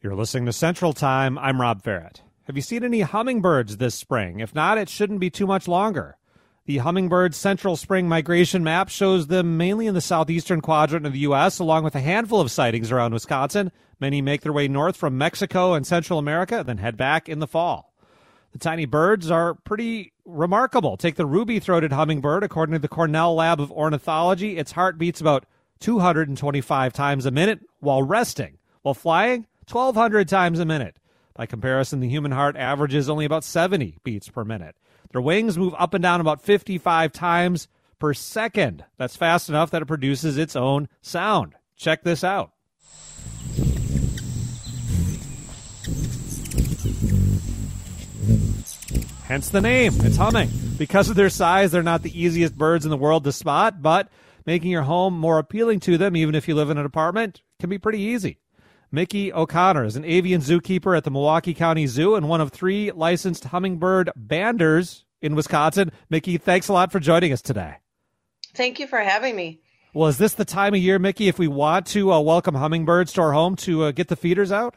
You're listening to Central Time. I'm Rob Ferret. Have you seen any hummingbirds this spring? If not, it shouldn't be too much longer. The hummingbird central spring migration map shows them mainly in the southeastern quadrant of the U.S., along with a handful of sightings around Wisconsin. Many make their way north from Mexico and Central America, then head back in the fall. The tiny birds are pretty remarkable. Take the ruby-throated hummingbird. According to the Cornell Lab of Ornithology, its heart beats about 225 times a minute while resting. While flying, 1,200 times a minute. By comparison, the human heart averages only about 70 beats per minute. Their wings move up and down about 55 times per second. That's fast enough that it produces its own sound. Check this out. Hence the name. It's humming. Because of their size, they're not the easiest birds in the world to spot, but making your home more appealing to them, even if you live in an apartment, can be pretty easy. Mickey O'Connor is an avian zookeeper at the Milwaukee County Zoo and one of 3 licensed hummingbird banders in Wisconsin. Mickey, thanks a lot for joining us today. Thank you for having me. Well, is this the time of year, Mickey, if we want to welcome hummingbirds to our home to get the feeders out?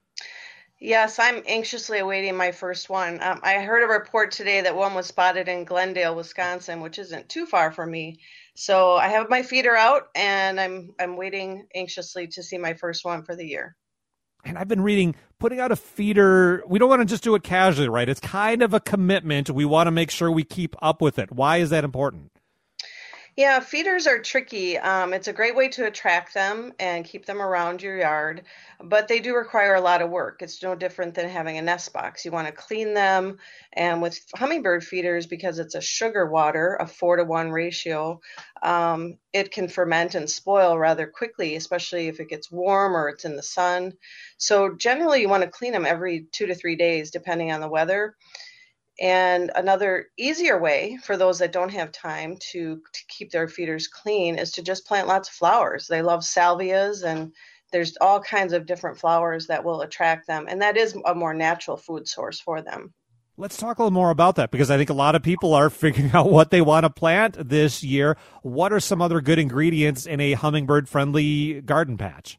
Yes, I'm anxiously awaiting my first one. I heard a report today that one was spotted in Glendale, Wisconsin, which isn't too far from me. So I have my feeder out, and I'm waiting anxiously to see my first one for the year. And I've been reading, putting out a feeder, we don't want to just do it casually, right? It's kind of a commitment. We want to make sure we keep up with it. Why is that important? Yeah, feeders are tricky. It's a great way to attract them and keep them around your yard, but they do require a lot of work. It's no different than having a nest box. You want to clean them, and with hummingbird feeders, because it's a sugar water, a 4-to-1 ratio, it can ferment and spoil rather quickly, especially if it gets warm or it's in the sun. So generally, you want to clean them every 2 to 3 days, depending on the weather. And another easier way for those that don't have time to keep their feeders clean is to just plant lots of flowers. They love salvias, and there's all kinds of different flowers that will attract them. And that is a more natural food source for them. Let's talk a little more about that, because I think a lot of people are figuring out what they want to plant this year. What are some other good ingredients in a hummingbird-friendly garden patch?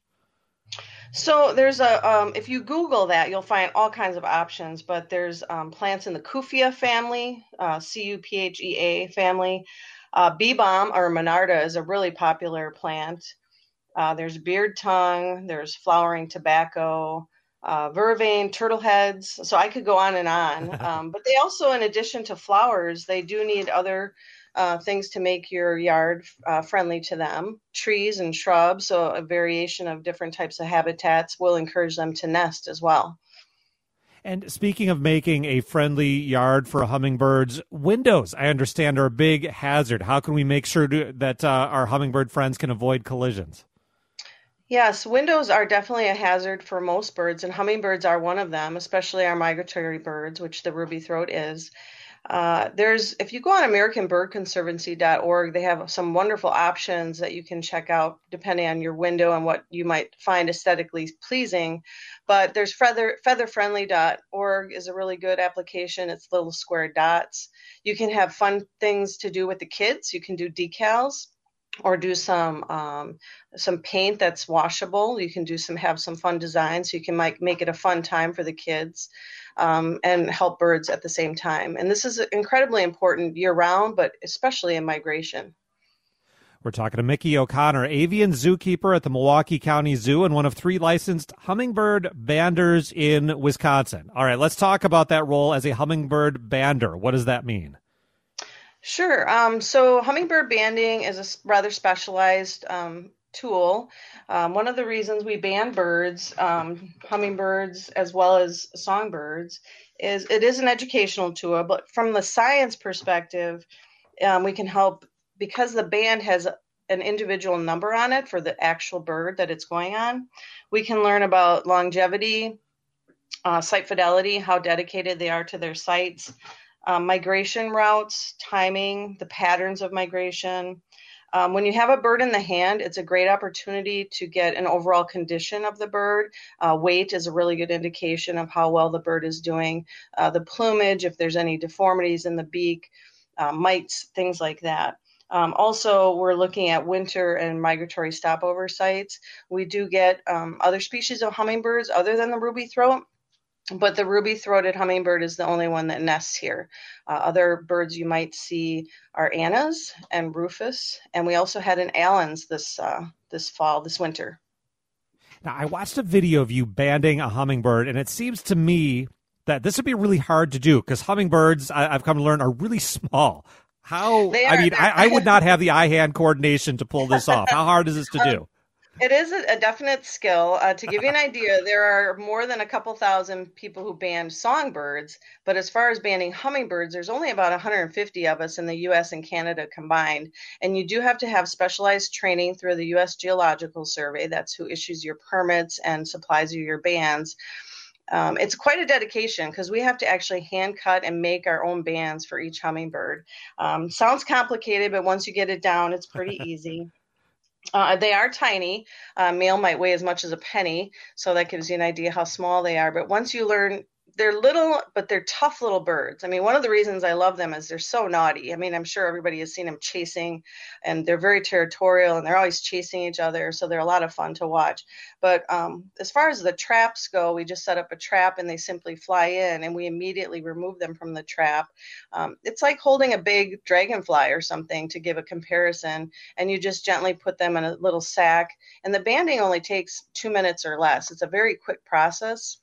So there's if you Google that, you'll find all kinds of options, but there's plants in the Cuphea family, Cuphea family. Bee balm or Monarda is a really popular plant. There's beard tongue, there's flowering tobacco, vervain, turtle heads. So I could go on and on. But they also, in addition to flowers, they do need other things to make your yard friendly to them. Trees and shrubs, so a variation of different types of habitats will encourage them to nest as well. And speaking of making a friendly yard for hummingbirds, windows, I understand, are a big hazard. How can we make sure that our hummingbird friends can avoid collisions? Yes, windows are definitely a hazard for most birds, and hummingbirds are one of them, especially our migratory birds, which the ruby throat is. If you go on AmericanBirdConservancy.org, they have some wonderful options that you can check out depending on your window and what you might find aesthetically pleasing. But there's featherfriendly.org is a really good application. It's little square dots. You can have fun things to do with the kids. You can do decals or do some paint that's washable. You can have some fun designs. So you can make it a fun time for the kids. And help birds at the same time. And this is incredibly important year-round, but especially in migration. We're talking to Mickey O'Connor, avian zookeeper at the Milwaukee County Zoo and one of 3 licensed hummingbird banders in Wisconsin. All right, let's talk about that role as a hummingbird bander. What does that mean? Sure. So hummingbird banding is a rather specialized tool. One of the reasons we ban birds, hummingbirds as well as songbirds, is it is an educational tool. But from the science perspective, we can help because the band has an individual number on it for the actual bird that it's going on. We can learn about longevity, site fidelity, how dedicated they are to their sites, migration routes, timing, the patterns of migration. When you have a bird in the hand, it's a great opportunity to get an overall condition of the bird. Weight is a really good indication of how well the bird is doing. The plumage, if there's any deformities in the beak, mites, things like that. Also, we're looking at winter and migratory stopover sites. We do get other species of hummingbirds other than the ruby throat, but the ruby-throated hummingbird is the only one that nests here. Other birds you might see are Annas and Rufus, and we also had an Allen's this winter. Now, I watched a video of you banding a hummingbird, and it seems to me that this would be really hard to do because hummingbirds, I've come to learn, are really small. I would not have the eye-hand coordination to pull this off. How hard is this to do? It is a definite skill. To give you an idea, there are more than a couple thousand people who band songbirds, but as far as banding hummingbirds, there's only about 150 of us in the U.S. and Canada combined. And you do have to have specialized training through the U.S. Geological Survey. That's who issues your permits and supplies you your bands. It's quite a dedication because we have to actually hand cut and make our own bands for each hummingbird. Sounds complicated, but once you get it down, it's pretty easy. They are tiny. Male might weigh as much as a penny, so that gives you an idea how small they are. But once you learn, they're little, but they're tough little birds. I mean, one of the reasons I love them is they're so naughty. I mean, I'm sure everybody has seen them chasing, and they're very territorial, and they're always chasing each other, so they're a lot of fun to watch. But as far as the traps go, we just set up a trap, and they simply fly in, and we immediately remove them from the trap. It's like holding a big dragonfly or something to give a comparison, and you just gently put them in a little sack, and the banding only takes 2 minutes or less. It's a very quick process.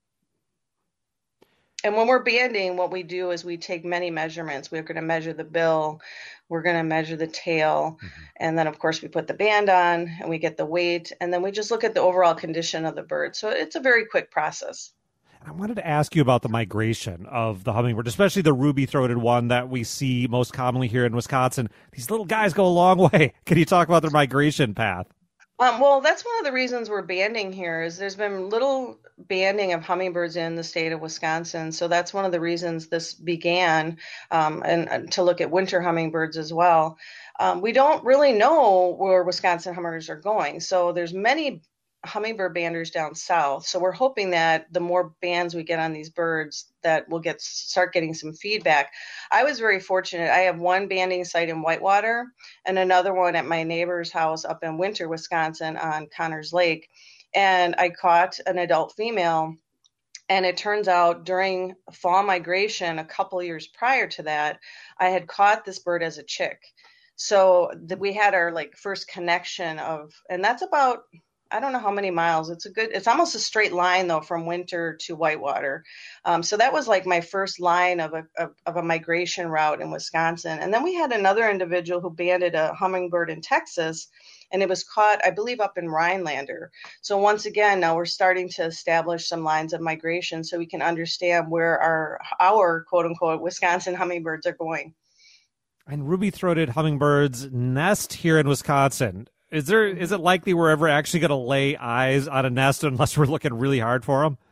And when we're banding, what we do is we take many measurements. We're going to measure the bill, we're going to measure the tail, and then, of course, we put the band on, and we get the weight, and then we just look at the overall condition of the bird. So it's a very quick process. I wanted to ask you about the migration of the hummingbird, especially the ruby-throated one that we see most commonly here in Wisconsin. These little guys go a long way. Can you talk about their migration path? Well, that's one of the reasons we're banding here is there's been little banding of hummingbirds in the state of Wisconsin. So that's one of the reasons this began, and to look at winter hummingbirds as well. We don't really know where Wisconsin hummingbirds are going. So there's many hummingbird banders down south. So we're hoping that the more bands we get on these birds, that we'll start getting some feedback. I was very fortunate. I have one banding site in Whitewater and another one at my neighbor's house up in Winter, Wisconsin on Connors Lake. And I caught an adult female. And it turns out during fall migration, a couple years prior to that, I had caught this bird as a chick. So we had our first connection and that's about, I don't know how many miles. It's almost a straight line though from Winter to Whitewater. So that was like my first line of a migration route in Wisconsin. And then we had another individual who banded a hummingbird in Texas, and it was caught, I believe, up in Rhinelander. So once again, now we're starting to establish some lines of migration so we can understand where our quote unquote Wisconsin hummingbirds are going. And ruby-throated hummingbirds nest here in Wisconsin. Is it likely we're ever actually going to lay eyes on a nest unless we're looking really hard for them?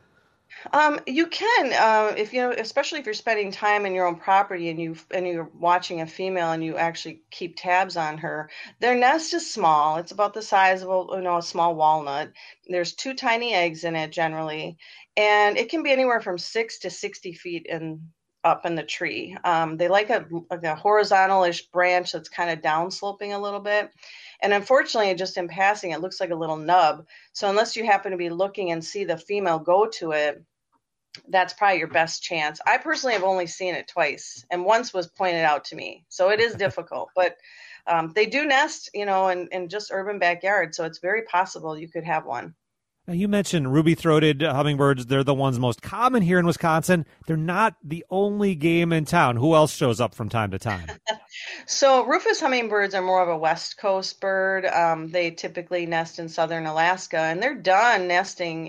You can, especially if you're spending time in your own property and you're watching a female and you actually keep tabs on her. Their nest is small. It's about the size of a small walnut. There's 2 tiny eggs in it generally, and it can be anywhere from 6 to 60 feet up in the tree. They like a horizontal-ish branch that's kind of downsloping a little bit. And unfortunately, just in passing, it looks like a little nub. So unless you happen to be looking and see the female go to it, that's probably your best chance. I personally have only seen it twice, and once was pointed out to me. So it is difficult, but they do nest, in just urban backyards. So it's very possible you could have one. Now, you mentioned ruby-throated hummingbirds. They're the ones most common here in Wisconsin. They're not the only game in town. Who else shows up from time to time? So Rufus hummingbirds are more of a West Coast bird. They typically nest in southern Alaska, and they're done nesting,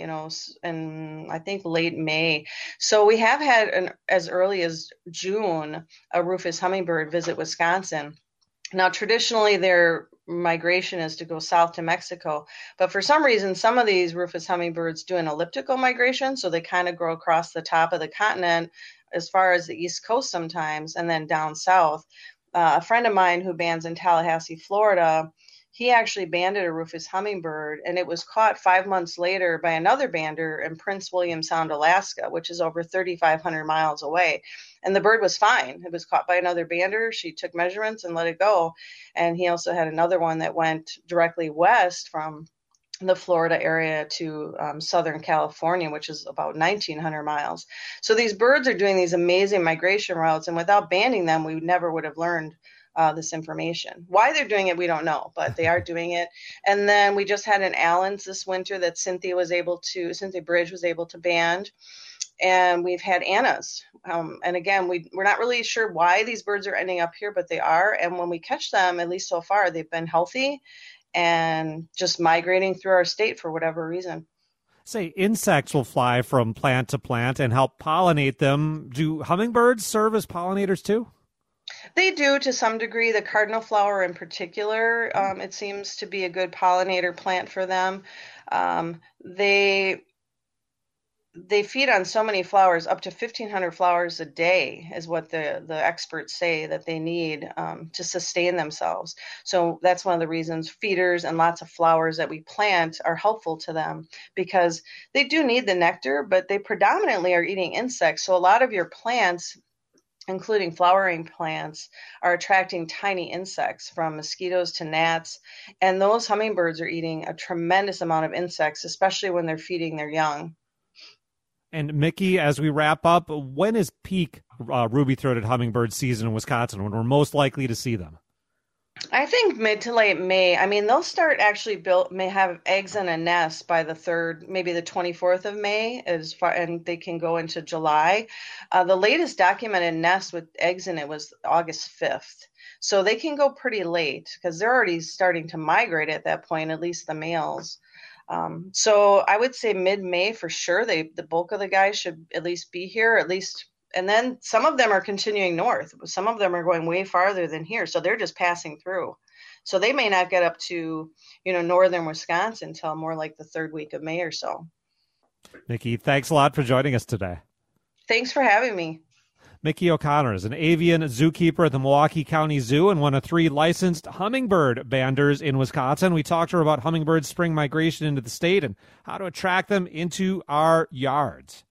in I think late May. So we have had as early as June a Rufus hummingbird visit Wisconsin. Now, traditionally, their migration is to go south to Mexico, but for some reason, some of these Rufus hummingbirds do an elliptical migration, so they kind of grow across the top of the continent as far as the East Coast sometimes, and then down south. A friend of mine who bands in Tallahassee, Florida, he actually banded a Rufous hummingbird, and it was caught 5 months later by another bander in Prince William Sound, Alaska, which is over 3,500 miles away. And the bird was fine. It was caught by another bander. She took measurements and let it go. And he also had another one that went directly west from the Florida area to Southern California, which is about 1,900 miles. So these birds are doing these amazing migration routes, and without banding them, we never would have learned this information. Why they're doing it, we don't know, but they are doing it. And then we just had an Allen's this winter that Cynthia Bridge was able to band. And we've had Annas. And again, we're not really sure why these birds are ending up here, but they are. And when we catch them, at least so far, they've been healthy and just migrating through our state for whatever reason. Say insects will fly from plant to plant and help pollinate them. Do hummingbirds serve as pollinators too? They do to some degree. The cardinal flower in particular, it seems to be a good pollinator plant for them. They feed on so many flowers, up to 1,500 flowers a day is what the experts say that they need to sustain themselves. So that's one of the reasons feeders and lots of flowers that we plant are helpful to them, because they do need the nectar, but they predominantly are eating insects. So a lot of your plants, including flowering plants, are attracting tiny insects, from mosquitoes to gnats. And those hummingbirds are eating a tremendous amount of insects, especially when they're feeding their young. And Mickey, as we wrap up, when is peak ruby-throated hummingbird season in Wisconsin, when we're most likely to see them? I think mid to late May. I mean, they'll start actually may have eggs in a nest by the 3rd, maybe the 24th of May, and they can go into July. The latest documented nest with eggs in it was August 5th. So they can go pretty late because they're already starting to migrate at that point, at least the males. So I would say mid-May for sure. The bulk of the guys should at least be here, at least. And then some of them are continuing north. Some of them are going way farther than here. So they're just passing through. So they may not get up to, northern Wisconsin until more like the 3rd week of May or so. Mickey, thanks a lot for joining us today. Thanks for having me. Mickey O'Connor is an avian zookeeper at the Milwaukee County Zoo and one of 3 licensed hummingbird banders in Wisconsin. We talked to her about hummingbird spring migration into the state and how to attract them into our yards.